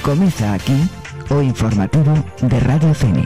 Comienza aquí o informativo de Radio Fene.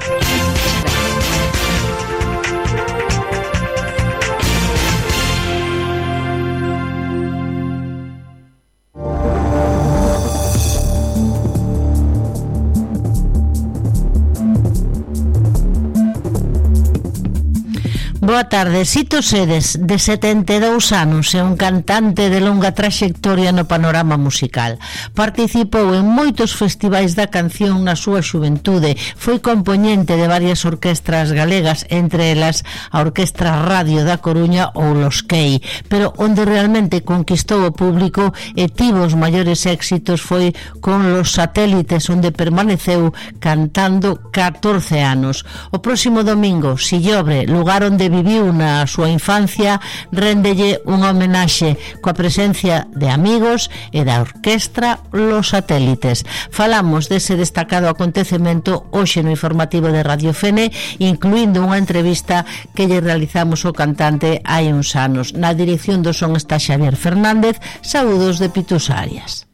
Boa tarde. Sito Sedes, de 72 anos, é un cantante de longa traxectoria no panorama musical. Participou en moitos festivais da canción na súa xuventude, foi compoñente de varias orquestras galegas, entre elas a Orquestra Radio da Coruña ou Los Key, pero onde realmente conquistou o público e tivo os maiores éxitos foi con Los Satélites, onde permaneceu cantando 14 anos. O próximo domingo, Sillobre, lugar onde viviu na súa infancia, réndelle unha homenaxe coa presencia de amigos e da orquestra Los Satélites. Falamos dese destacado acontecemento hoxe no informativo de Radio Fene, incluindo unha entrevista que lle realizamos ao cantante hai uns anos. Na dirección do son está Xavier Fernández. Saúdos de Pitus Arias.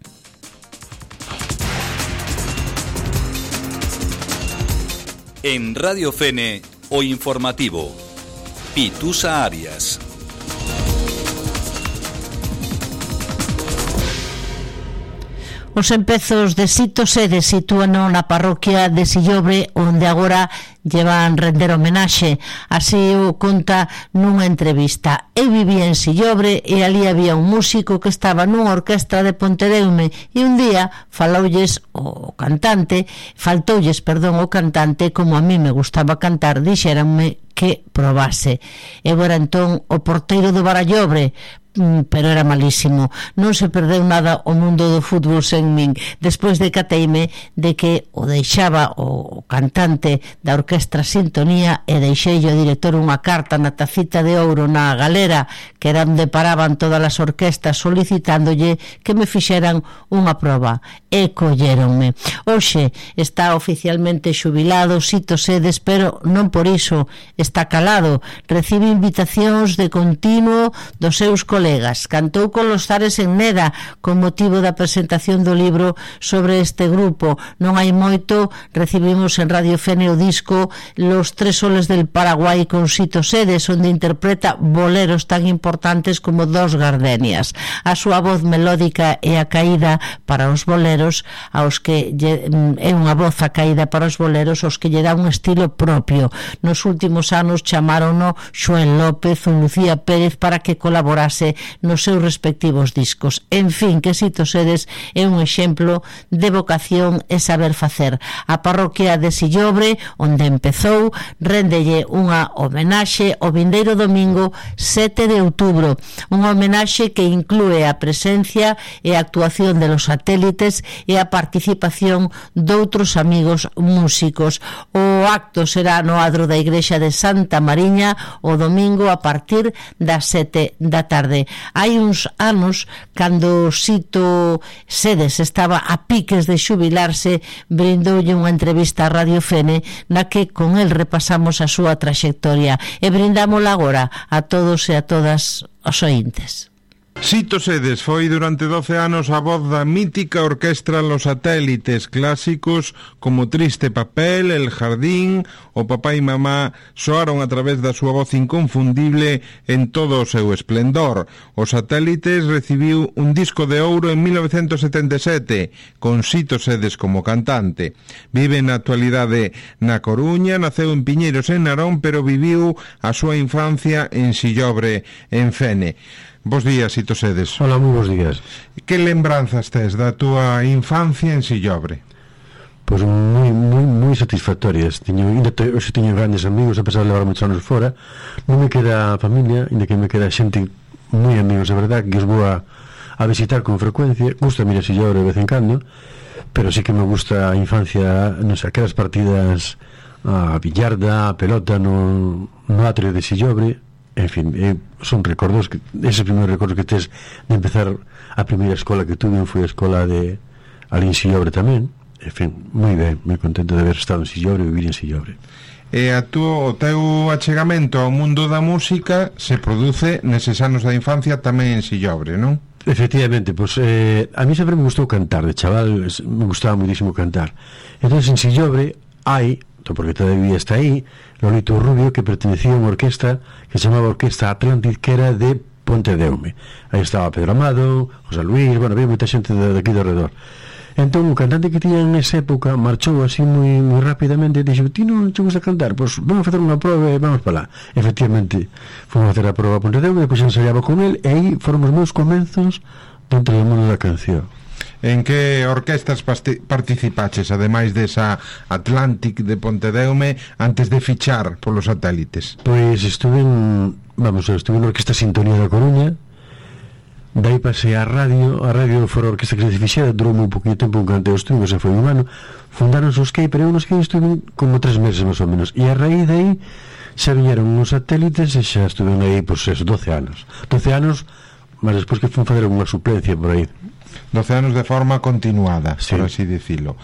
En Radio Fene, o informativo Pitusa Arias. Os empezos de Sito Sedes sitúano na parroquia de Sillobre, onde agora llevan render homenaxe. Así o conta nunha entrevista. Eu vivía en Sillobre e ali había un músico que estaba nunha orquestra de Pontedeume e un día faltoulles o cantante, como a mí me gustaba cantar, dixéranme que probase. Eu era entón o porteiro do Barallobre, pero era malísimo. Non se perdeu nada o mundo do fútbol sen min. Despois decateime de que o deixaba o cantante da orquestra Sintonía e deixei o director unha carta na tacita de ouro na galera, que era onde paraban todas as orquestas, solicitándolle que me fixeran unha proba e colléronme. Hoxe está oficialmente xubilado Sito Sedes, pero non por iso está calado. Recibe invitacións de continuo dos seus colegas. Cantou con Los Zares en Neda con motivo da presentación do libro sobre este grupo. Non hai moito recibimos en Radio Fene o disco Los Tres Soles del Paraguay con Sito Sedes, onde interpreta boleros tan importantes como Dos Gardenias. A súa voz melódica e a caída para os boleros, aos que é unha voz a caída para os boleros, aos que lle dá un estilo propio. Nos últimos anos chamárono Xoel López ou Lucía Pérez para que colaborase nos seus respectivos discos. En fin, que Sito Sedes é un exemplo de vocación e saber facer. A parroquia de Sillobre, onde empezou, réndelle unha homenaxe o vindeiro domingo 7 de outubro. Unha homenaxe que inclúe a presencia e a actuación de Los Satélites e a participación doutros amigos músicos. O acto será no adro da igrexa de Santa Mariña o domingo a partir das 7 da tarde. Hai uns anos, cando Sito Sedes estaba a piques de xubilarse, brindoulle unha entrevista a Radio Fene na que con el repasamos a súa traxectoria e brindámola agora a todos e a todas os ointes. Sito Sedes foi durante 12 anos a voz da mítica orquestra Los Satélites. Clásicos como Triste Papel, El Jardín, O Papá e Mamá soaron a través da súa voz inconfundible en todo o seu esplendor. Os Satélites recibiu un disco de ouro en 1977 con Sito Sedes como cantante. Vive na actualidade na Coruña, naceu en Piñeiros en Narón, pero viviu a súa infancia en Sillobre, en Fene. Bos días, Sito Sedes. Hola, moi bons días. Que lembranzas tes da túa infancia en Sillobre? Pois moi satisfactorias. Hoxe teño grandes amigos, a pesar de levar moitos anos fora. Non me queda familia, ainda que me queda xente moi amigos, de verdad, que os vou a visitar con frecuencia. Gusta ir a Sillobre de vez en cando, pero sí que me gusta a infancia, non sei, aquelas partidas a billarda, a pelota no atrio de Sillobre. En fin, son recordos que, ese primeiro recordo que tes de empezar a primeira escola que tuve, foi a escola de ali en Sillobre tamén. En fin, moi ben, moi contento de haber estado en Sillobre e vivir en Sillobre. E o teu achegamento ao mundo da música se produce neses anos da infancia tamén en Sillobre, non? Efectivamente, pues a mí sempre me gustou cantar, de chaval me gustaba muchísimo cantar. Entonces en Sillobre hai, porque todavía está aí, Lolito Rubio, que pertenecía a unha orquesta que se chamaba Orquesta Atlantis, que era de Pontedeume. Aí estaba Pedro Amado, José Luis, bueno, había moita xente de aquí de alrededor. Entón, o cantante que tiña en esa época marchou así moi rapidamente e dixo, ti non che gusta cantar? Pois vamos a facer unha prova e vamos para lá. Efectivamente, fomos a facer a prova a Pontedeume, depois ensaiaba con el, e aí foron os meus comenzos dentro do mundo da canción. En que orquestas participaches, ademais desa Atlantic de Pontedeume, antes de fichar polos satélites? Pois estuve na Orquesta Sintonía da Coruña. Daí pasei a radio fora a orquesta que se fixera, durou moi pouquinho tempo, un canteo estuve, se foi un ano, fundaron os Skate, pero eu nos Skate estuve como 3 meses máis ou menos, e a raíz de aí xa viñeron uns satélites e xa estuve aí, pois, 12 anos, mas despois que fun fazer unha suplencia por aí. 12 anos de forma continuada, sí, por así dicilo.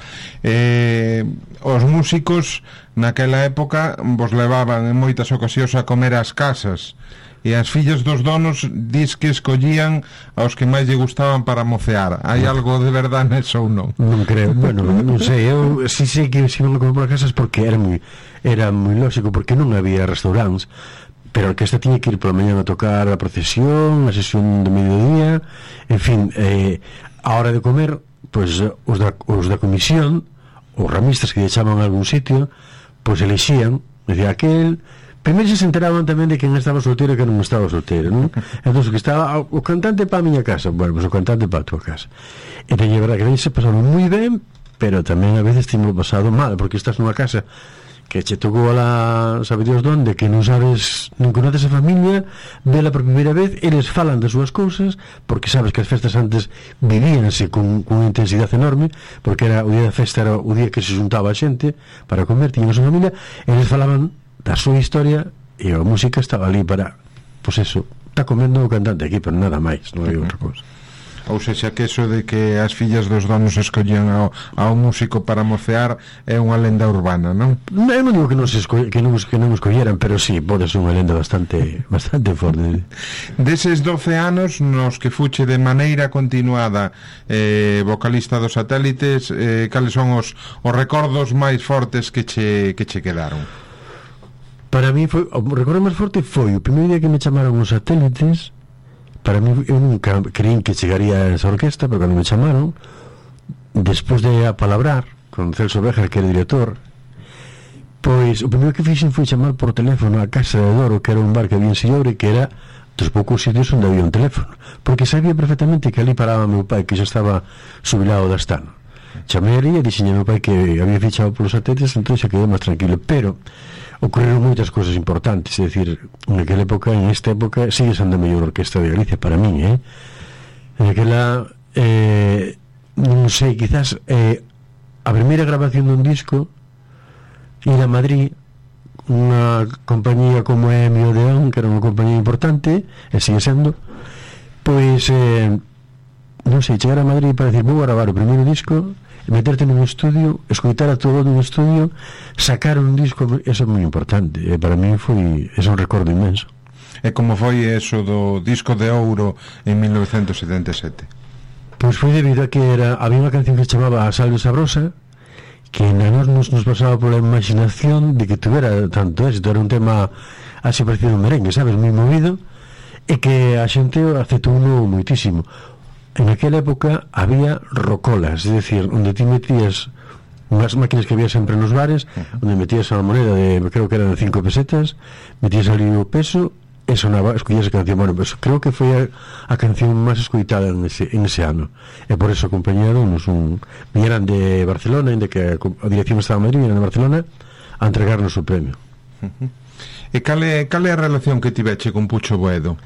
Os músicos naquela época vos levaban en moitas ocasións a comer ás casas, e as fillas dos donos dis que escollían aos que máis lle gustaban para mocear. Hai algo de verdade neso ou non? Non creo, bueno, non sei, eu si sei que se iban a comer por casas porque era moi lógico, porque non había restaurantes, pero a orquesta tiña que ir pola mañá a tocar a procesión, a sesión de mediodía, en fin, a hora de comer, pois os da comisión, os ramistas que lle chaman a algún sitio, pois elixían, decía aquel. Primeiro se enteraban tamén de quen estaba solteiro e quen non estaba solteiro, non? Entón, que estaba o cantante para a miña casa, bueno, pues o cantante para a tua casa. E teñe verdade que se pasaron moi ben, pero tamén a veces timo pasado mal, porque estás nunha casa que che tocou a la, sabe Dios donde, que non sabes, non conoces a familia, vela por primeira vez, eles falan das súas cousas, porque sabes que as festas antes vivíanse con unha intensidade enorme, porque era o día da festa, era o día que se juntaba a xente para comer, tiñan a súa familia, eles falaban da súa historia e a música estaba ali para, pois eso, está comendo o cantante aquí, pero nada máis, non hai outra cousa. Ou seja, que eso de que as fillas dos donos escollían ao músico para mocear é unha lenda urbana, non? Eu non digo que non escolleran, pero sí, pode ser unha lenda bastante forte. Deses 12 anos nos que fuche de maneira continuada vocalista dos satélites, cales son os recordos máis fortes que che quedaron? Para mí foi, o recordo máis forte foi o primeiro día que me chamaron os satélites. Para mí, eu nunca creín que chegaría a esa orquesta, pero cando me chamaron, despois de apalabrar con Celso Béjar, que era o director, pois o primeiro que fixen foi chamar por teléfono a Casa de Doro, que era un bar que había en Sillobre, que era dos poucos sitios onde había un teléfono, porque sabía perfectamente que ali paraba meu pai, que xa estaba jubilado de Astano. Chamei ali e dixen a meu pai que había fichado polos satélites, entón xa quedei máis tranquilo, pero ocorreron moitas cousas importantes, é dicir, en esta época sigue sendo a mellor orquesta de Galicia para min, en aquela non sei, quizás a primeira grabación dun disco, ir a Madrid, unha compañía como é Mi Odeón, que era unha compañía importante e sigue sendo, pois non sei, chegar a Madrid para decir, vou gravar o primeiro disco, meterte nun estudio, escoitar a todo nun estudio, sacar un disco, eso é moi importante, e para mí foi, é un recordo inmenso. E como foi eso do disco de ouro en 1977? Pois foi debido a que había unha canción que se chamaba A Salve Sabrosa, que a nos pasaba pola imaginación de que tuvera tanto éxito, era un tema así parecido un merengue, sabes, moi movido, e que a xente aceptou moitísimo. En aquela época había rocolas, é dicir, onde ti metías unhas máquinas que había sempre nos bares, onde metías a moneda de, creo que eran 5 pesetas, metías ali o peso e sonaba, escollías a canción. Bueno, pues creo que foi a canción máis escoitada en ese ano, e por eso acompañaronnos viñeran de Barcelona, ainda que a dirección estaba en Madrid, viñeran de Barcelona a entregarnos o premio. E cal é a relación que tiveche con Pucho Boedo?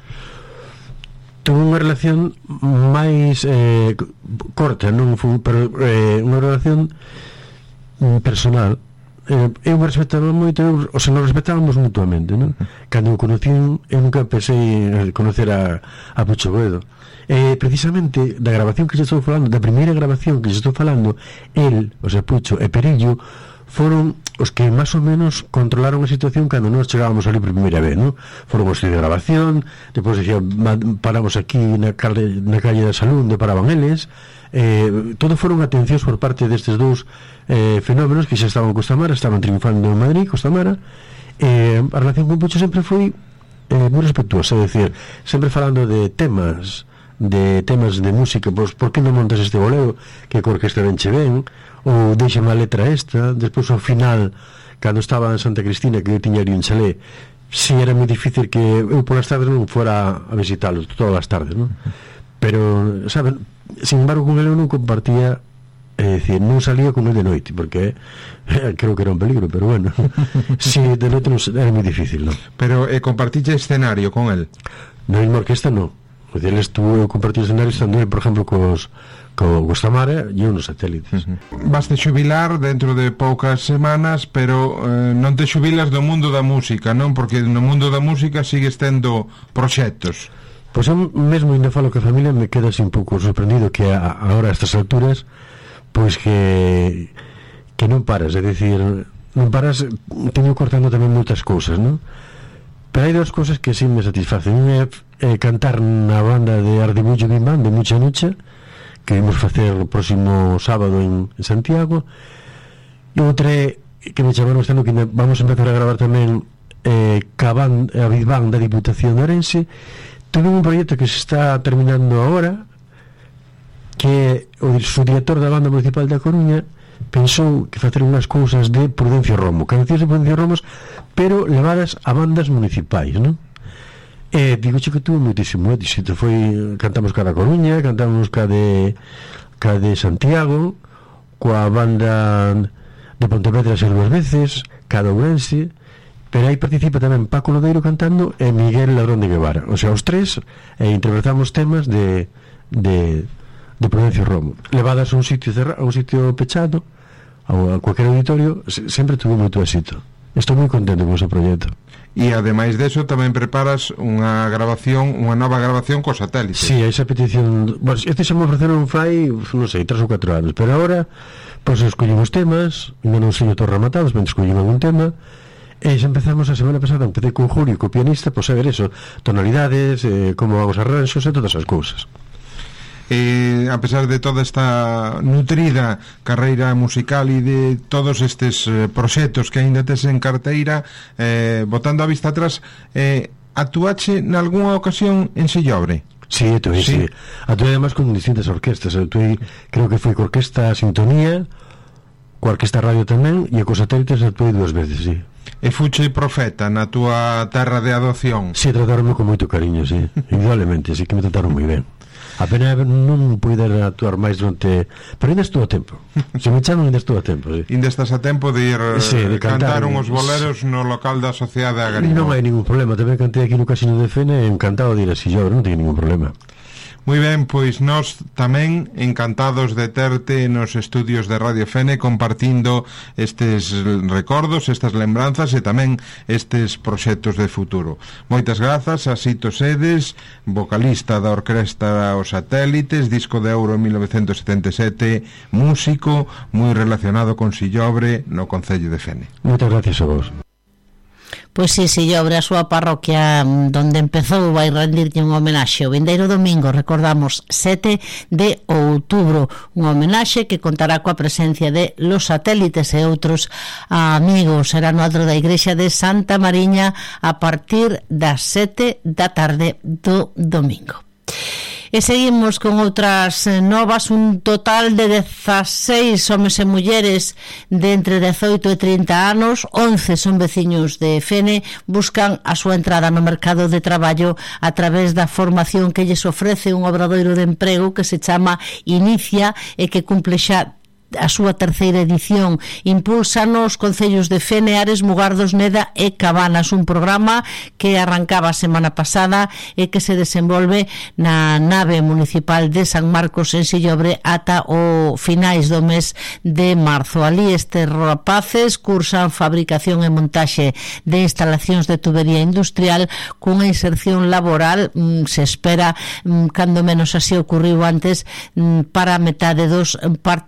Tuve unha relación máis corta, non foi, pero unha relación personal. Eu me respetaba moito, o sea, nos respetábamos mutuamente, non? Cando o conocí, eu nunca pensei en conocer a Pucho Boedo. Precisamente da grabación que se estou falando, da primeira grabación que se estou falando, el, o sea, Pucho e Perillo, foron os que máis ou menos controlaron a situación cando nós chegábamos ali por primeira vez, non? Foron os de grabación, depois dixía, paramos aquí na calle da Salud, onde paraban eles. Todo foron atencións por parte destes dous fenómenos que xa estaban en Costamara, estaban triunfando en Madrid, Costamara. A relación con Pucho sempre foi moi respetuosa, é dicir, sempre falando de temas de música, pois por que non montas este bolero que a orquestra venche ben, ou deixame a letra esta. Despois ao final, cando estaba en Santa Cristina, que eu tiña ali un chalé, si era moi difícil que eu polas tardes non fora a visitalos todas as tardes, non? Pero, saben, sin embargo, con ele eu non compartía, é dicir, non salía con ele de noite, porque creo que era un peligro, pero bueno, si de noite non era moi difícil, non? Pero compartiste escenario con el? Na mesma orquesta non. Ele estuvo compartir escenario estando, por exemplo, co Tamara e uns satélites. Vas te xubilar dentro de poucas semanas, pero non te xubilas do mundo da música, non? Porque no mundo da música sigues tendo proxectos. Pois eu mesmo ainda falo que a familia me queda así un pouco sorprendido que agora a estas alturas pois que non paras, é dicir, non paras, teño cortando tamén moitas cousas, non? Pero hai dúas cousas que sí me satisfacen. Unha é cantar na banda de Ardibullo Bim Bam de Mucha Nucha, que vimos facer o próximo sábado en Santiago, e outra é que me chamaron este ano que vamos a empezar a gravar tamén a Big Bang da Diputación de Ourense. Tuve un proxecto que se está terminando agora, que o subdirector da banda municipal da Coruña pensou que facer unhas cousas de Prudencio Romo, cancións de Prudencio Romos, pero levadas a bandas municipais, non? Digo que tuvo moitísimo éxito. Cantamos ca da Coruña, cantamos ca de Santiago, coa banda de Pontevedra ser dúas veces, ca de Ourense. Pero aí participa tamén Paco Lodeiro cantando e Miguel Ladrón de Guevara, o sea, os tres, interpretamos temas de Prudencio Romo, levadas a un sitio pechado, a cualquier auditorio. Sempre tuvo moito éxito. Estou moi contento con ese proxecto. E ademais deso tamén preparas unha nova grabación co satélite. Si, esa petición, este xa me ofreceron fai, non sei, 3 ou 4 anos, pero agora pois escollimos temas, ainda non sei todos rematados, pero escollimos algún tema. E xa empezamos a semana pasada, empecé con Julio, co pianista, pois a ver eso, tonalidades, como vamos arranxos e todas as cousas. A pesar de toda esta nutrida carreira musical e de todos estes proxectos que aínda tes en carteira, botando a vista atrás, actuache nalgúna ocasión en Sillobre? Sí, sí. Actuei además con distintas orquestas. Creo que foi co Orquesta Sintonía, co Orquesta Radio tamén, e co Satélites actuei 2 veces, sí. E fuche profeta na túa terra de adopción? Si, trataronme con moito cariño, si, indudablemente, así que me trataron moi ben. A pena non puider actuar máis durante... Pero ainda estou a tempo. Se me chaman, ainda estou a tempo, si. Ainda estás a tempo de ir de cantar uns boleros no local da Sociedade Agarino? Non hai ningún problema, tamén cantei aquí no Casino de Fene, encantado de ir a Sillobre, non teño ningún problema. Moi ben, pois nós tamén encantados de terte nos estudios de Radio Fene compartindo estes recordos, estas lembranzas e tamén estes proxectos de futuro. Moitas grazas a Sito Sedes, vocalista da Orquestra Os Satélites, disco de ouro en 1977, músico moi relacionado con Sillobre no Concello de Fene. Moitas gracias a vos. Pois si, Sillobre, a súa parroquia donde empezou, vai rendirlle un homenaxe o vindeiro domingo, recordamos, 7 de outubro, un homenaxe que contará coa presencia de Los Satélites e outros amigos. Será no adro da igrexa de Santa Mariña a partir das 7 da tarde do domingo. E seguimos con outras novas. Un total de 16 homes e mulleres de entre 18 e 30 anos, 11 son veciños de Fene, buscan a súa entrada no mercado de traballo a través da formación que lles ofrece un obradoiro de emprego que se chama Inicia e que cumple xa a súa terceira edición. Impulsa nos concellos de Fene, Ares, Mugardos, Neda e Cabanas, un programa que arrancaba a semana pasada e que se desenvolve na nave municipal de San Marcos en Sillobre ata o finais do mes de marzo. Ali estes rapaces cursan fabricación e montaxe de instalacións de tubería industrial cunha inserción laboral, se espera, cando menos así ocurriu antes, para a metade dos participantes.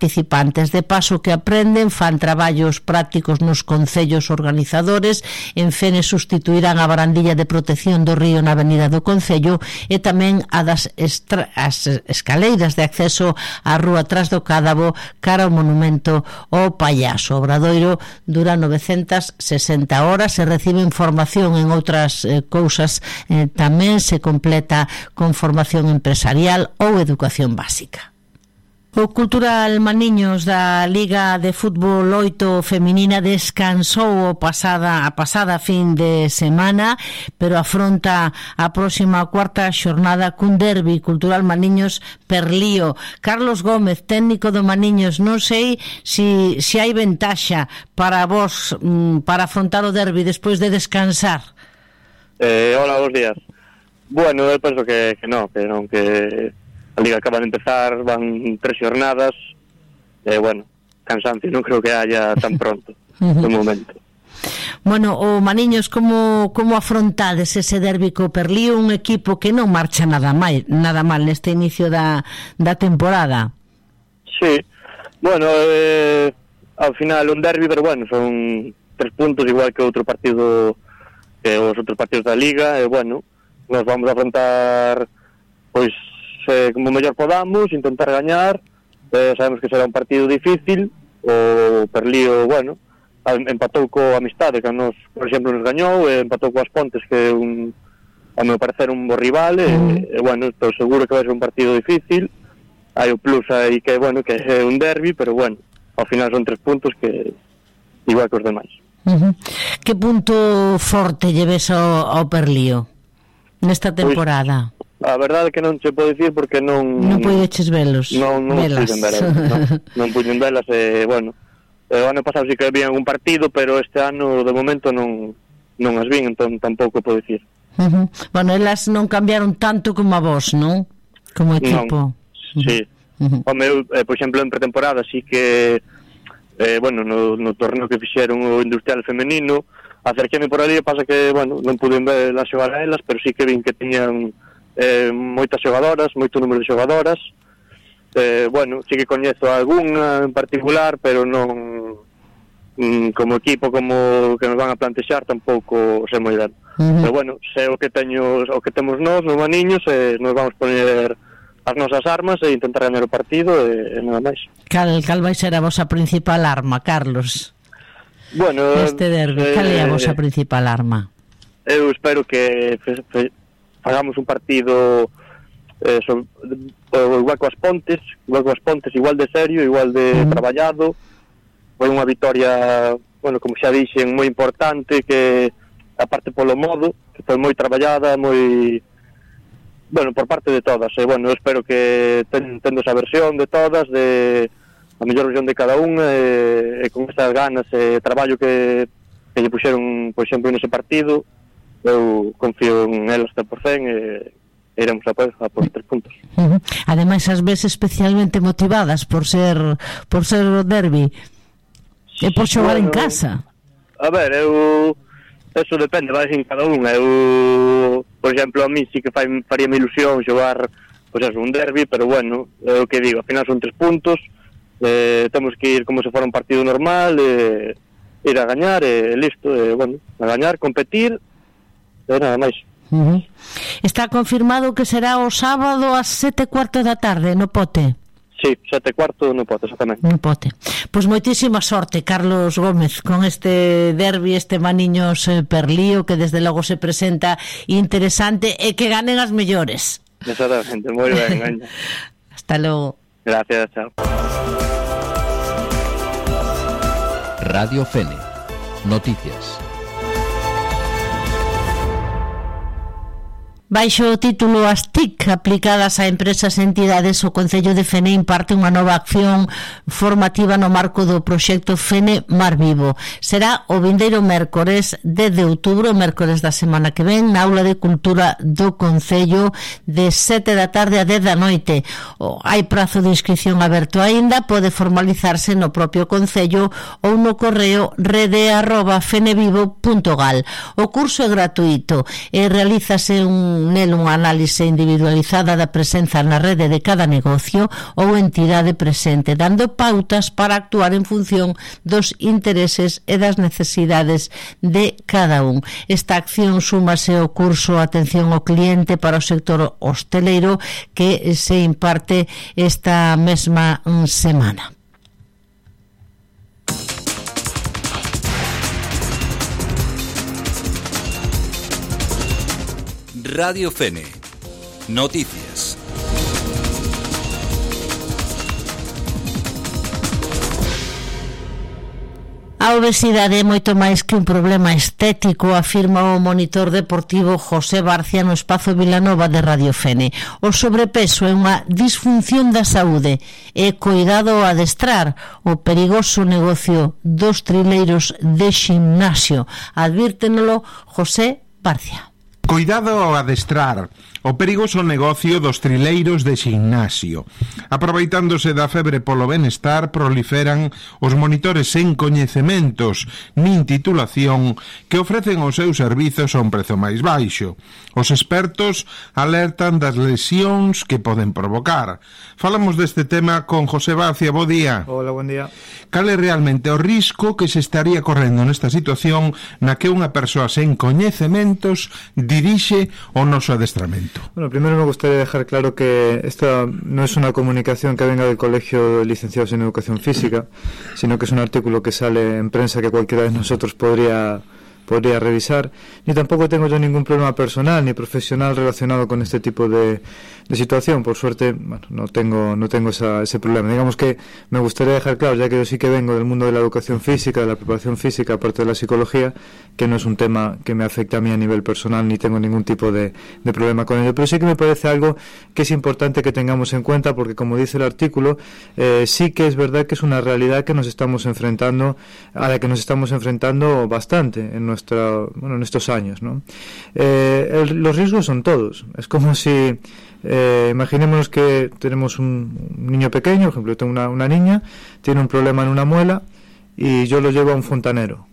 participantes. De paso que aprenden, fan traballos prácticos nos concellos organizadores. En Fene sustituirán a barandilla de protección do río na avenida do concello e tamén a das as escaleiras de acceso á rúa Tras do Cádavo cara ao monumento ao Pallaso. O obradoiro dura 960 horas e recibe información en outras cousas. Tamén se completa con formación empresarial ou educación básica. O Cultural Maniños da Liga de Fútbol 8 feminina descansou a pasada fin de semana, pero afronta a próxima cuarta xornada cun derbi Cultural Maniños Perlío. Carlos Gómez, técnico do Maniños, non sei se hai ventaxa para vos para afrontar o derbi despois de descansar. Hola, bons días. Bueno, eu penso que a Liga acaba de empezar, van 3 xornadas, bueno, cansancio non creo que haya tan pronto, no momento. Bueno, o Maniños, como afrontades ese derbi co Perlío, un equipo que non marcha nada mal neste inicio da temporada? Sí, bueno, ao final un derbi, pero bueno, son 3 puntos, igual que outro partido, que os outros partidos da Liga, e bueno, nos vamos a afrontar, pois, como mellor podamos, intentar gañar. Sabemos que será un partido difícil. O Perlío, bueno, empatou co Amistade, que nos, por exemplo, nos gañou, e empatou coas Pontes, que a meu parecer un bo rival, e bueno, estou seguro que vai ser un partido difícil. Hai o plus aí que, bueno, que é un derbi, pero bueno, ao final son 3 puntos que igual que os demais. Que punto forte lleves ao Perlío nesta temporada? A verdade é que non che podo dicir porque non podeches velos. Non puiden velas, bueno, o ano pasado sí que había un partido, pero este ano de momento non as vin, entón tampouco podo dicir. Bueno, elas non cambiaron tanto como a vos, non? Como equipo. Sí. Home, por exemplo, en pretemporada sí que bueno, no torneo que fixeron o Industrial femenino, acerqueme por ali, pasa que, bueno, non puden ver as xogar a elas, pero sí que vin que teñan moitas xogadoras, moito número de xogadoras. Bueno, sí que coñezo algunha en particular, pero non como equipo, como que nos van a plantexar, tampouco sei moi ben. Pero bueno, sei o que temos nós, nos Maniños, nos vamos poner as nosas armas e intentar gañar o partido e nada máis. Cal vai ser a vosa principal arma, Carlos? Bueno, este derbi, cal é a vosa principal arma? Eu espero que hagamos un partido igual coas Pontes, igual de serio, igual de traballado. Foi unha vitoria, bueno, como xa dixen, moi importante, que aparte polo modo, que foi moi traballada, moi, bueno, por parte de todas. E bueno, eu espero que tendo esa versión de todas, de a mellor versión de cada unha, e con esas ganas e traballo que lle puxeron, por exemplo, nese partido, eu confío en elas 100% e iremos a por 3 puntos. Ademais, as veces especialmente motivadas por ser o derbi e por xogar en casa. A ver, eso depende, vai en cada unha. Eu, por exemplo, a mí sí que faríame ilusión xogar, pois un derbi, pero bueno, é o que digo, ao final son 3 puntos, temos que ir como se fora un partido normal, ir a gañar, e listo, bueno, a gañar, competir, e nada máis. Está confirmado que será o sábado ás 7:15 da tarde no Pote. Sí, 7:15 no Pote, exactamente. No Pote. Pois moitísima sorte, Carlos Gómez, con este derbi, este Maniños Perlío, que desde logo se presenta interesante, e que ganen as mellores. Exactamente, moi ben. Hasta logo. Gracias, chao. Radio Fene. Noticias. Baixo o título As TIC aplicadas a empresas e entidades, o Concello de Fene imparte unha nova acción formativa no marco do proxecto Fene Mar Vivo. Será o vindeiro mércores 10 de outubro, mércores da semana que ven, na Aula de Cultura do Concello, de 7 da tarde a 10 da noite. Hai prazo de inscripción aberto aínda, pode formalizarse no propio Concello ou no correo rede@fenevivo.gal. O curso é gratuito e realízase un nel unha análise individualizada da presenza na rede de cada negocio ou entidade presente, dando pautas para actuar en función dos intereses e das necesidades de cada un. Esta acción súmase ao curso Atención ao Cliente para o sector hosteleiro que se imparte esta mesma semana. Radio Fene. Noticias. A obesidade é moito máis que un problema estético, afirma o monitor deportivo José Barcia no Espazo Vilanova de Radio Fene. O sobrepeso é unha disfunción da saúde e coidado ao adestrar, o perigoso negocio dos trileiros de ximnasio. Advírtenolo José Barcia. Coidado ao adestrar, o perigoso negocio dos trileiros de ximnasio. Aproveitándose da febre polo benestar, proliferan os monitores sen coñecementos nin titulación que ofrecen os seus servizos a un prezo máis baixo. Os expertos alertan das lesións que poden provocar. Falamos deste tema con José Barcia. Bo día. Hola, buen día. Cal é realmente o risco que se estaría correndo nesta situación na que unha persoa sen coñecementos dirixe o noso adestramento? Bueno, primero me gustaría dejar claro que esta no es una comunicación que venga del Colegio de Licenciados en Educación Física, sino que es un artículo que sale en prensa que cualquiera de nosotros podría revisar, ni tampoco tengo yo ningún problema personal ni profesional relacionado con este tipo de situación. Por suerte, bueno, no tengo ese problema. Digamos que me gustaría dejar claro, ya que yo sí que vengo del mundo de la educación física, de la preparación física, aparte de la psicología, que no es un tema que me afecte a mí a nivel personal, ni tengo ningún tipo de problema con ello, pero sí que me parece algo que es importante que tengamos en cuenta, porque como dice el artículo, sí que es verdad que es una realidad a la que nos estamos enfrentando bastante en estos años, ¿no? Los riesgos son todos. Es como si imaginémonos que tenemos un niño pequeño, por ejemplo, yo tengo una niña, tiene un problema en una muela y yo lo llevo a un fontanero.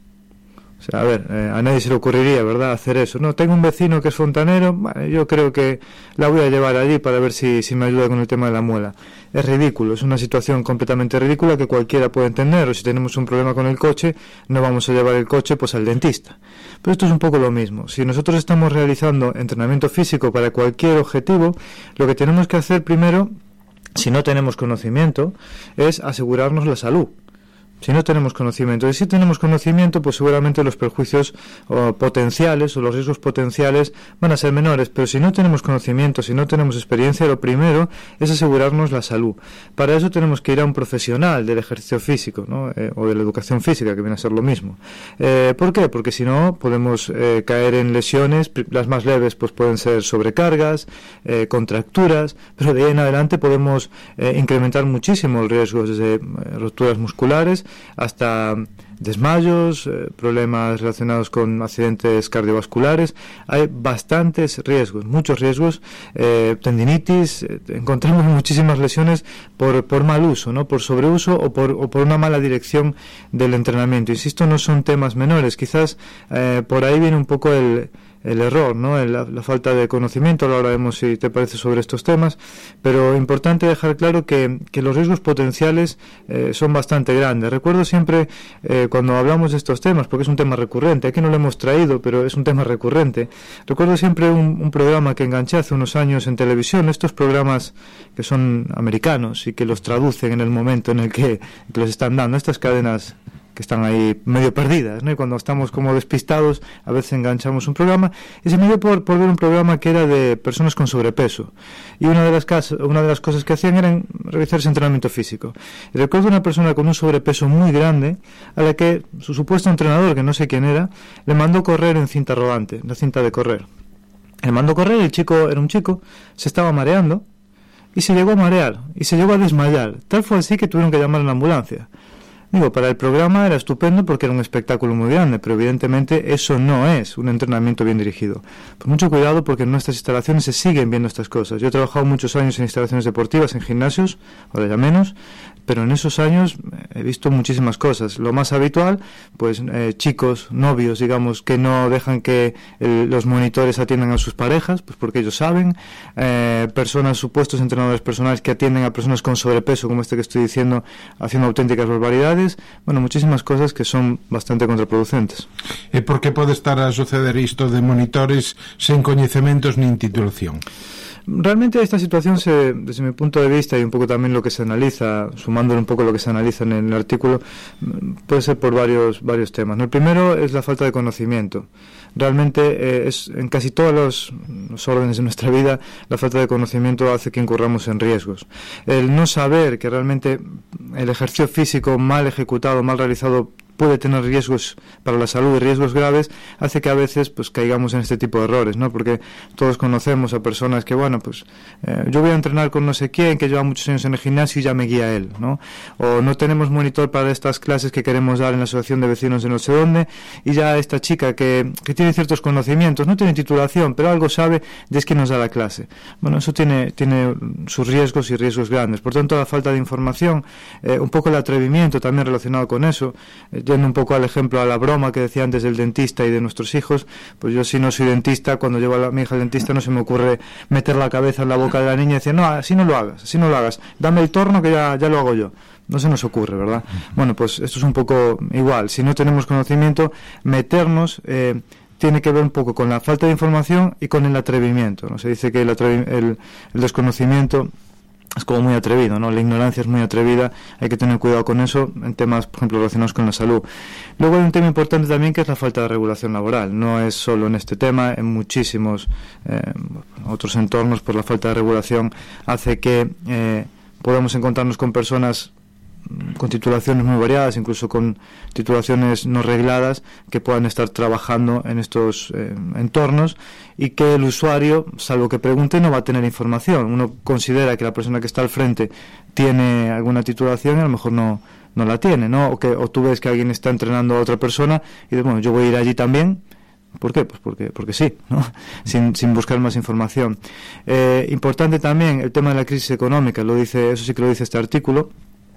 O sea, a ver, a nadie se le ocurriría, ¿verdad?, hacer eso. No, tengo un vecino que es fontanero, bueno, yo creo que la voy a llevar allí para ver si me ayuda con el tema de la muela. Es ridículo, es una situación completamente ridícula que cualquiera puede entender. O si tenemos un problema con el coche, no vamos a llevar el coche pues al dentista. Pero esto es un poco lo mismo. Si nosotros estamos realizando entrenamiento físico para cualquier objetivo, lo que tenemos que hacer primero, si no tenemos conocimiento, es asegurarnos la salud. Si no tenemos conocimiento, y si tenemos conocimiento, pues seguramente los perjuicios potenciales o los riesgos potenciales van a ser menores, pero si no tenemos conocimiento, si no tenemos experiencia, lo primero es asegurarnos la salud. Para eso tenemos que ir a un profesional del ejercicio físico, ¿no? O de la educación física, que viene a ser lo mismo. ¿Por qué? Porque si no podemos caer en lesiones. Las más leves pues pueden ser sobrecargas, contracturas, pero de ahí en adelante podemos incrementar muchísimo el riesgo, desde rupturas musculares hasta desmayos, problemas relacionados con accidentes cardiovasculares. Hay bastantes riesgos, muchos riesgos, tendinitis, encontramos muchísimas lesiones por mal uso, ¿no?, por sobreuso o por una mala dirección del entrenamiento. Insisto, no son temas menores, quizás por ahí viene un poco el error, ¿no?, la falta de conocimiento. Ahora veremos si te parece sobre estos temas, pero importante dejar claro que los riesgos potenciales son bastante grandes. Recuerdo siempre cuando hablamos de estos temas, porque es un tema recurrente, aquí no lo hemos traído, pero es un tema recurrente. Recuerdo siempre un programa que enganché hace unos años en televisión, estos programas que son americanos y que los traducen en el momento en el que los están dando, estas cadenas que están ahí medio perdidas, ¿no? Y cuando estamos como despistados, a veces enganchamos un programa, y se me dio por ver un programa que era de personas con sobrepeso, y una de las cosas que hacían era realizar ese entrenamiento físico. Y recuerdo una persona con un sobrepeso muy grande, a la que su supuesto entrenador, que no sé quién era, le mandó correr en cinta rodante, la cinta de correr. Le mandó correr, el chico era un chico, se estaba mareando, y se llegó a marear, y se llegó a desmayar. Tal fue así que tuvieron que llamar a la ambulancia. Digo, para el programa era estupendo porque era un espectáculo muy grande, pero evidentemente eso no es un entrenamiento bien dirigido. Pues mucho cuidado, porque en nuestras instalaciones se siguen viendo estas cosas. Yo he trabajado muchos años en instalaciones deportivas, en gimnasios, ahora ya menos, pero en esos años he visto muchísimas cosas. Lo más habitual, pues chicos, novios, digamos, que no dejan que los monitores atiendan a sus parejas, pues porque ellos saben, personas, supuestos entrenadores personales que atienden a personas con sobrepeso, como este que estoy diciendo, haciendo auténticas barbaridades. Bueno, muchísimas cosas que son bastante contraproducentes. E por que pode estar a suceder isto de monitores sen coñecementos nin titulación? Realmente esta situación, desde mi punto de vista y un poco también lo que se analiza, sumándole un poco lo que se analiza en el artículo, puede ser por varios temas, ¿no? El primero es la falta de conocimiento. Realmente es en casi todos los órdenes de nuestra vida, la falta de conocimiento hace que incurramos en riesgos. El no saber que realmente el ejercicio físico mal ejecutado, mal realizado, puede tener riesgos para la salud y riesgos graves, hace que a veces pues caigamos en este tipo de errores, ¿no? Porque todos conocemos a personas que, bueno, pues yo voy a entrenar con no sé quién, que lleva muchos años en el gimnasio y ya me guía él, ¿no? O no tenemos monitor para estas clases que queremos dar en la asociación de vecinos de no sé dónde, y ya esta chica que tiene ciertos conocimientos, no tiene titulación, pero algo sabe, y es quien nos da la clase. Bueno, eso tiene sus riesgos y riesgos grandes. Por tanto, la falta de información, un poco el atrevimiento también relacionado con eso, yendo un poco al ejemplo, a la broma que decía antes del dentista y de nuestros hijos, pues yo, si no soy dentista, cuando llevo a mi hija al dentista no se me ocurre meter la cabeza en la boca de la niña y decir, no, así no lo hagas, dame el torno que ya lo hago yo. No se nos ocurre, ¿verdad? Bueno, pues esto es un poco igual. Si no tenemos conocimiento, meternos tiene que ver un poco con la falta de información y con el atrevimiento, ¿no? Se dice que el desconocimiento es como muy atrevido, ¿no? La ignorancia es muy atrevida, hay que tener cuidado con eso en temas, por ejemplo, relacionados con la salud. Luego hay un tema importante también, que es la falta de regulación laboral. No es solo en este tema, en muchísimos otros entornos, pues la falta de regulación hace que podamos encontrarnos con personas con titulaciones muy variadas, incluso con titulaciones no regladas, que puedan estar trabajando en estos entornos, y que el usuario, salvo que pregunte, no va a tener información. Uno considera que la persona que está al frente tiene alguna titulación y a lo mejor no la tiene, ¿no? O tú ves que alguien está entrenando a otra persona y dices, bueno, yo voy a ir allí también. ¿Por qué? Pues porque sí, ¿no? Sin buscar más información. Importante también el tema de la crisis económica, eso sí que lo dice este artículo.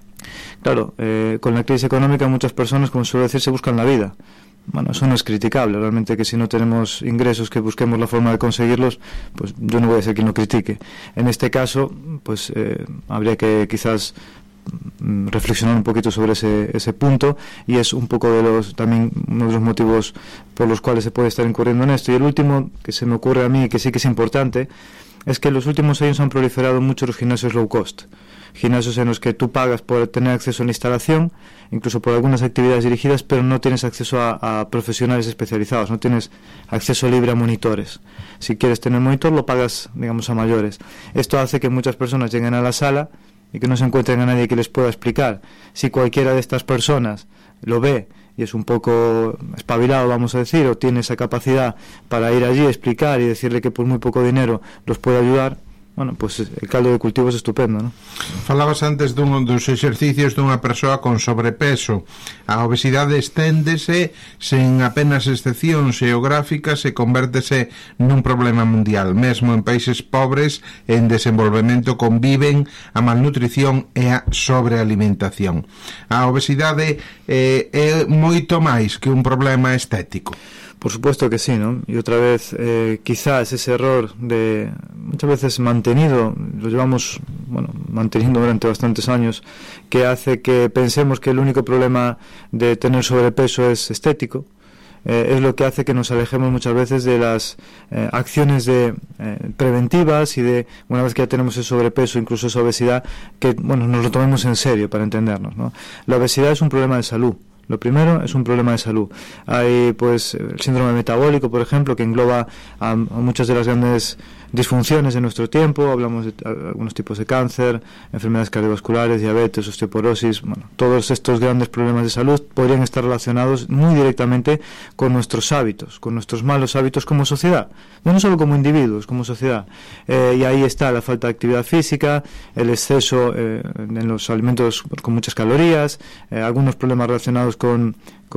Claro, con la crisis económica muchas personas, como suele decir, se buscan la vida. Bueno, eso no es criticable, realmente, que si no tenemos ingresos, que busquemos la forma de conseguirlos, pues yo no voy a ser quien lo critique. En este caso, pues habría que quizás reflexionar un poquito sobre ese punto, y es un poco también uno de los motivos por los cuales se puede estar incurriendo en esto. Y el último que se me ocurre a mí, que sí que es importante, es que en los últimos años han proliferado mucho los gimnasios low cost, gimnasios en los que tú pagas por tener acceso a la instalación, incluso por algunas actividades dirigidas, pero no tienes acceso a profesionales especializados, no tienes acceso libre a monitores. Si quieres tener monitor, lo pagas, digamos, a mayores. Esto hace que muchas personas lleguen a la sala y que no se encuentren a nadie que les pueda explicar. Si cualquiera de estas personas lo ve y es un poco espabilado, vamos a decir, o tiene esa capacidad para ir allí, explicar y decirle que por muy poco dinero los puede ayudar, bueno, pues el caldo de cultivo es estupendo, ¿no? Falabas antes dos exercicios dunha persoa con sobrepeso. A obesidade esténdese sen apenas excepción xeográficas e convértese nun problema mundial. Mesmo en países pobres en desenvolvemento conviven a malnutrición e a sobrealimentación. A obesidade é moito máis que un problema estético. Por supuesto que sí, ¿no? Y otra vez, quizás ese error de muchas veces mantenido, lo llevamos manteniendo durante bastantes años, que hace que pensemos que el único problema de tener sobrepeso es estético, es lo que hace que nos alejemos muchas veces de las acciones preventivas, y de, una vez que ya tenemos el sobrepeso, incluso esa obesidad, que nos lo tomemos en serio, para entendernos, ¿no? La obesidad es un problema de salud. Lo primero es un problema de salud. Hay pues el síndrome metabólico, por ejemplo, que engloba a muchas de las grandes disfunciones de nuestro tiempo. Hablamos de algunos tipos de cáncer, enfermedades cardiovasculares, diabetes, osteoporosis. Bueno, todos estos grandes problemas de salud podrían estar relacionados muy directamente con nuestros hábitos, con nuestros malos hábitos como sociedad, no solo como individuos, como sociedad. Y ahí está la falta de actividad física, el exceso en los alimentos con muchas calorías, algunos problemas relacionados con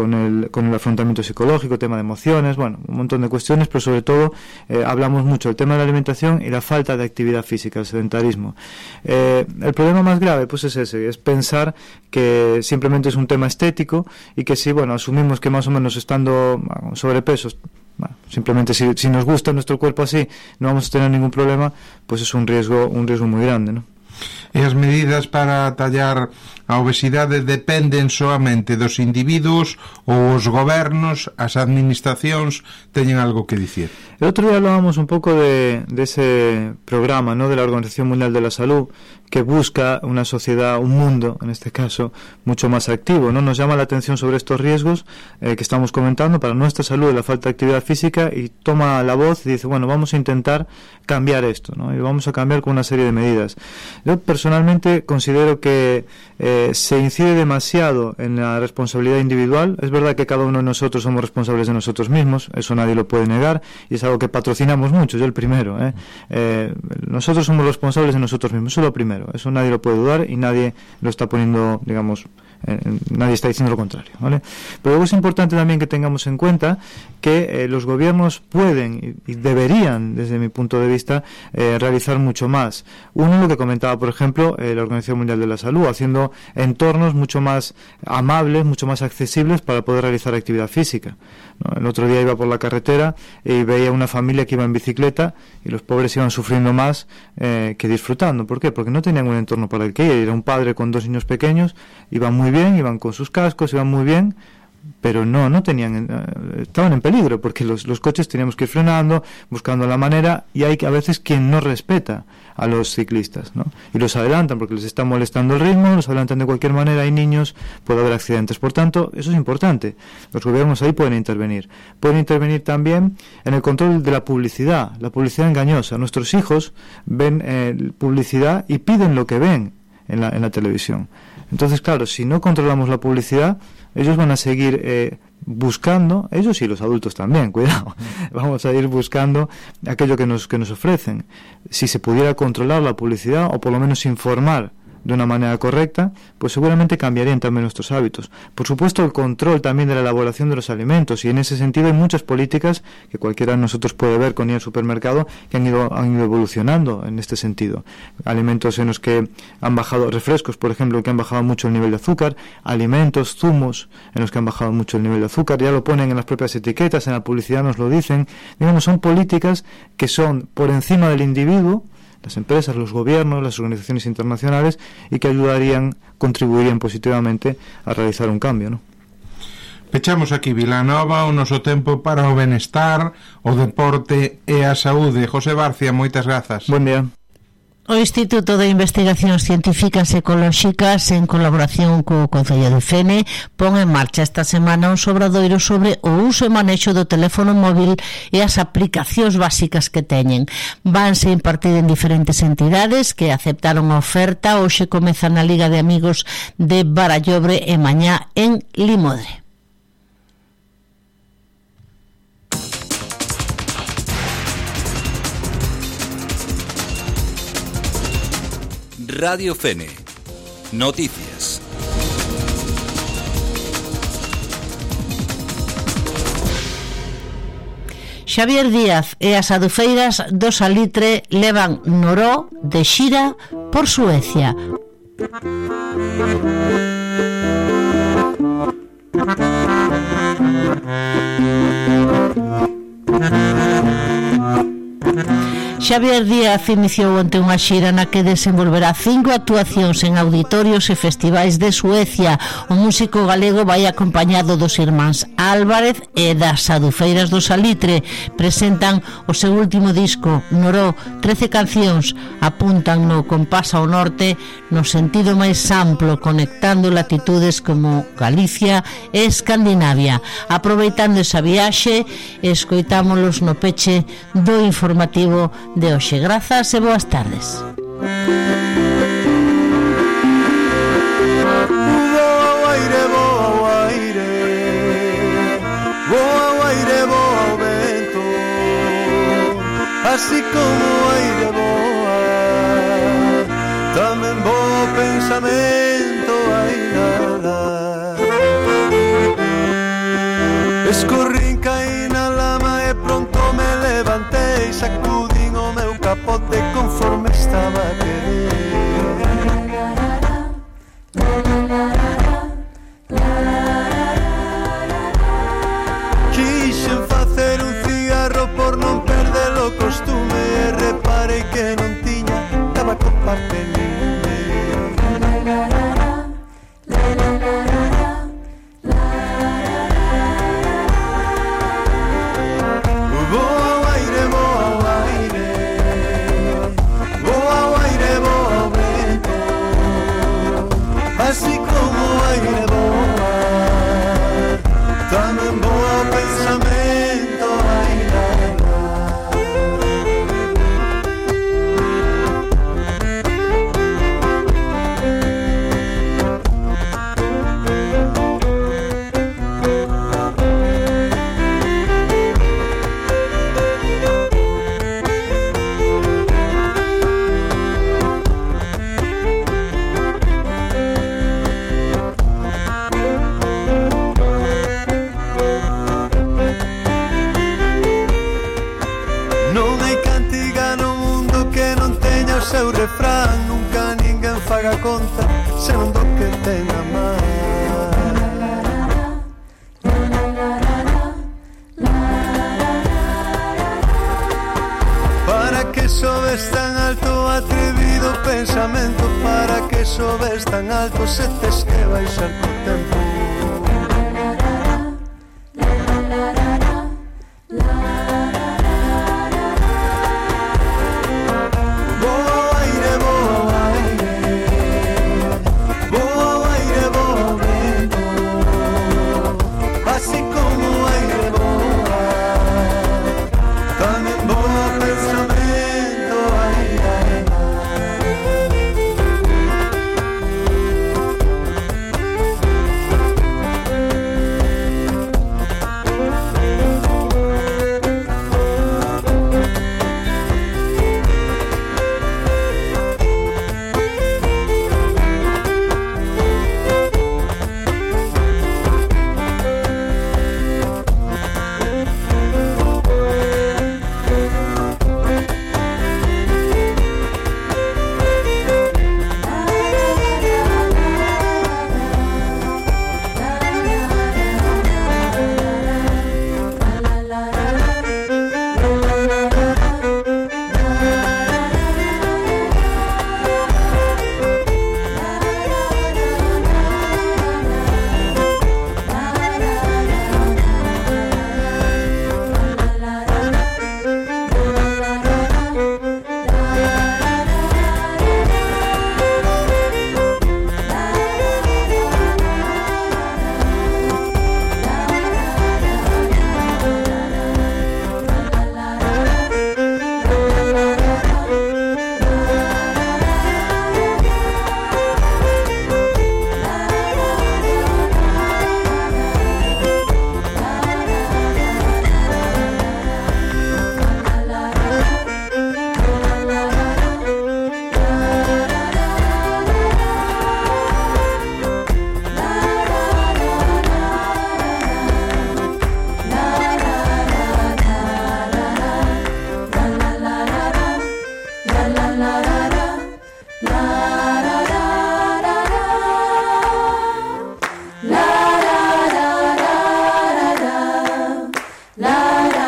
el afrontamiento psicológico, tema de emociones, bueno, un montón de cuestiones, pero sobre todo hablamos mucho del tema de la alimentación alimentación y la falta de actividad física, el sedentarismo. El problema más grave pues es ese, es pensar que simplemente es un tema estético y que si, bueno, asumimos que más o menos estando sobrepesos, bueno, simplemente si nos gusta nuestro cuerpo así, no vamos a tener ningún problema, pues es un riesgo muy grande, ¿no? E as medidas para atallar a obesidade dependen soamente dos individuos ou os gobernos, as administracións teñen algo que dicir? El otro día hablábamos un poco de ese programa, ¿no?, de la Organización Mundial de la Salud, que busca una sociedad, un mundo, en este caso, mucho más activo, ¿no? Nos llama la atención sobre estos riesgos que estamos comentando para nuestra salud, la falta de actividad física, y toma la voz y dice, bueno, vamos a intentar cambiar esto, ¿no? Y vamos a cambiar con una serie de medidas. Yo personalmente considero que se incide demasiado en la responsabilidad individual. Es verdad que cada uno de nosotros somos responsables de nosotros mismos, eso nadie lo puede negar, y es algo que patrocinamos mucho, yo el primero, nosotros somos responsables de nosotros mismos, eso es lo primero, eso nadie lo puede dudar y nadie lo está poniendo, digamos, nadie está diciendo lo contrario, ¿vale? Pero luego es importante también que tengamos en cuenta que los gobiernos pueden y deberían, desde mi punto de vista, realizar mucho más. Uno, lo que comentaba, por ejemplo, la Organización Mundial de la Salud, haciendo entornos mucho más amables, mucho más accesibles para poder realizar actividad física, ¿no? El otro día iba por la carretera y veía una familia que iba en bicicleta y los pobres iban sufriendo más que disfrutando. ¿Por qué? Porque no tenían un entorno para el que ir. Era un padre con 2 niños pequeños, iban muy bien, iban con sus cascos, iban muy bien, pero no tenían, estaban en peligro, porque los coches teníamos que ir frenando, buscando la manera, y hay a veces quien no respeta a los ciclistas, ¿no? Y los adelantan porque les está molestando el ritmo, los adelantan de cualquier manera, hay niños, puede haber accidentes. Por tanto, eso es importante. Los gobiernos ahí pueden intervenir. Pueden intervenir también en el control de la publicidad engañosa. Nuestros hijos ven publicidad y piden lo que ven en la televisión. Entonces, claro, si no controlamos la publicidad, ellos van a seguir buscando, ellos y los adultos también, cuidado, vamos a ir buscando aquello que nos ofrecen. Si se pudiera controlar la publicidad, o por lo menos informar de una manera correcta, pues seguramente cambiarían también nuestros hábitos. Por supuesto, el control también de la elaboración de los alimentos, y en ese sentido hay muchas políticas que cualquiera de nosotros puede ver con ir al supermercado que han ido evolucionando en este sentido. Alimentos en los que han bajado, refrescos, por ejemplo, que han bajado mucho el nivel de azúcar, alimentos, zumos en los que han bajado mucho el nivel de azúcar, ya lo ponen en las propias etiquetas, en la publicidad nos lo dicen. Digamos, son políticas que son por encima del individuo, las empresas, los gobiernos, las organizaciones internacionales, y que contribuirían positivamente a realizar un cambio, ¿no? Pechamos aquí Vilanova, o noso tempo para o benestar, o deporte e a saúde. José Barcia, moitas grazas. Buen día. O Instituto de Investigacións Científicas e Ecolóxicas, en colaboración co Concello de Fene, pon en marcha esta semana un obradoiro sobre o uso e manexo do teléfono móvil e as aplicacións básicas que teñen. Vanse impartir en diferentes entidades que aceptaron a oferta. Hoxe comeza na Liga de Amigos de Barallobre e mañá en Limodre. Radio Fene. Noticias. Xavier Díaz e as adufeiras do Salitre levan Noró de xira por Suecia. Xavier Díaz iniciou onte unha xira na que desenvolverá 5 actuacións en auditorios e festivais de Suecia. O músico galego vai acompañado dos irmáns Álvarez e das Adufeiras do Salitre. Presentan o seu último disco, Noró. 13 cancións apuntan no compás ao norte no sentido máis amplo, conectando latitudes como Galicia e Escandinavia. Aproveitando esa viaxe, escoitámolos no peche do informativo de hoxe. Grazas e boas tardes. Así como aire boa, tamén bo pensamento hai nada. Escorrín, caí na lama e pronto me levantei, sacudín o meu pote conforme estaba a querer. Quixen facer un cigarro por non perder o costume e reparei que non tiña tabaco papelín. Así como aire voar, tamén voa o pensamento, ai, seu refrán, nunca ninguén faga conta se non do que ten a man. Para que sobes tan alto, atrevido pensamento, para que sobes tan alto, se tes que baixar co tempo.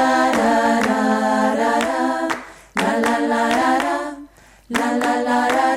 la la la la